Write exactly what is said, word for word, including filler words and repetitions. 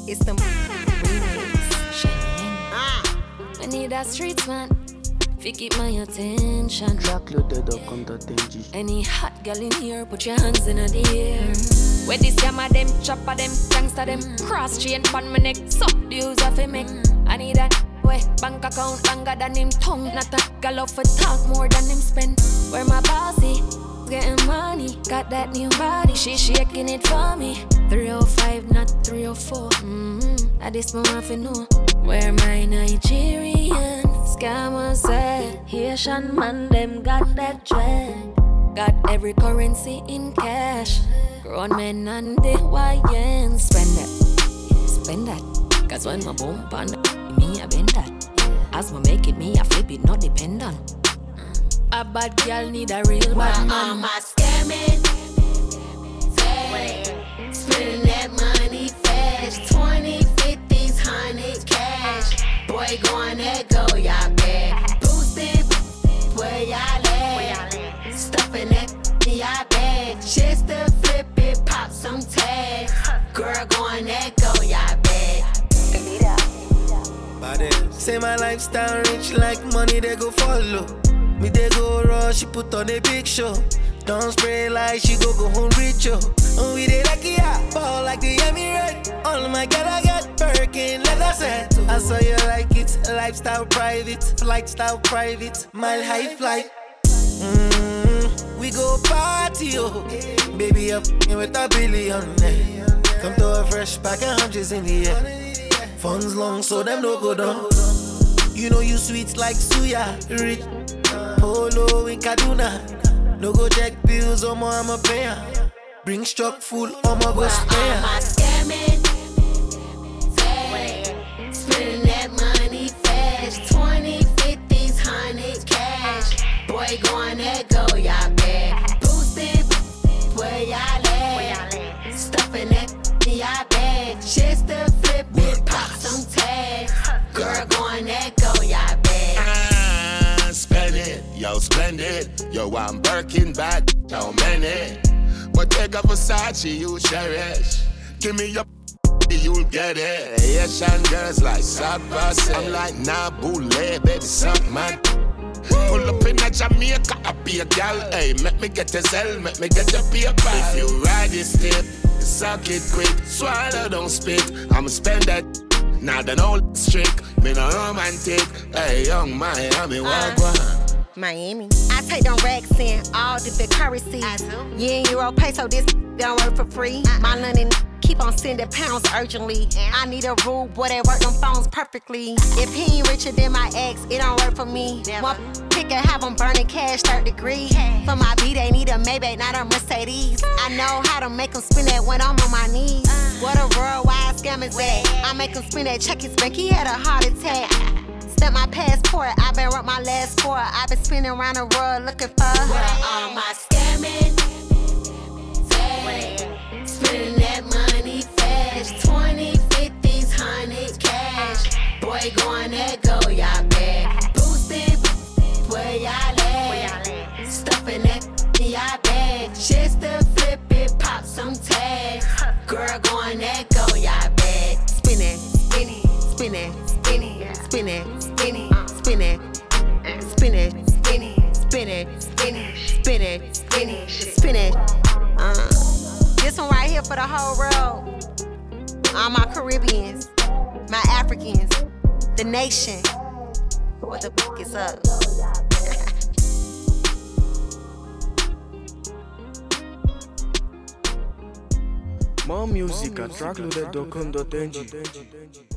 It's the remix. Ah. I need a street man fi keep my attention. Track loaded up on the danger. Any hot girl in here, put your hands in the air. Where this yammer them, chopper them, gangster them, cross chain pon my neck, suck the use of him make. I need a way bank account longer than him tongue. Not a gal up for talk more than him spend. Where my bossy getting money, got that new body, she shaking it for me. three oh five, not three oh four. Mm-hmm. At this moment I know where my Nigerian scammers at. Haitian man them got that dread. Got every currency in cash. Grown men and the Y Ns spend that, spend that. Cause when my boom pan me I bend that. As my make it me I flip it, not dependent. A bad girl need a real bad man. All my scamming, fast, spending that money fast. Twenty, fifties, hundreds cash. Boy, going that go, y'all bad. Boosted, where y'all at? Stuffing that y'all bad. Just to flip it, pop some tags. Girl, going that go, y'all bad. Say my lifestyle rich like money they go follow. Me they go raw, she put on a big show. Don't spray like she go go home rich yo. And we they lucky yeah, ball like the Emirates. All my girl I got Birkin leather set. I saw you like it, lifestyle private, flight style private, mile high flight. Mm, we go party yo, baby up with a billion. Come to a fresh pack of hundreds in the air. Funds long so them no go down. You know you sweet like suya, rich. Polo in Kaduna. No go check bills or more I'ma pay. Bring struck full or more go spare. All my scamming, fast, spending that money fast. Twenty, fifties, hundreds cash. Boy, going that go, y'all bad. Boosted, where y'all at? Stuffing that y'all bad. Just to flip it, pop some tags. Girl, going that go, y'all bad. Ah, spend it, yo, splendid. Yo, I'm Birkin bad, yo, many. But take a Versace, you cherish. Give me your you'll get it. Asian girls like Sabase. I'm like Nabule, baby, suck my. Pull up in a Jamaica, I be a gal. Hey, make me get a Zell, make me get a paper. If you ride this tip, suck it quick. Swallow, don't spit. I'ma spend that. Now the old strict, me no romantic. Hey, young Miami, walk one. Miami. I take them racks in all different currencies. I do. Yeah, in euro pay, so this don't work for free. Uh-uh. My London keep on sending pounds urgently. Yeah. I need a rule, boy, that work them phones perfectly. If he ain't richer than my ex, it don't work for me. Never. One pick and have them burning cash, third degree. Cash. For my B, they need a Maybach, not a Mercedes. I know how to make them spin that when I'm on my knees. Uh. What a worldwide scam is that? I make him spin that check his bank, he had a heart attack. Step my passport, I been wrote my last four. I been spinning around the world looking for Where all my scamming, fast, spending that money fast. Twenty, fifties, hundreds cash. Boy, going that go, y'all bad. Boosted, where y'all at? Stuffing that y'all bad. Just to flip it, pop some tags. Girl, going that go, y'all bad. spin it, spin it, spin it, spin it, spin it, spin it, spin it, spin it, spin it, spin it, spin it, spin it, spin it, spin it. Uh, this one right here for the whole world. All my Caribbeans, my Africans, the nation. What the fuck is up? More music at track loaded dot com dot n g.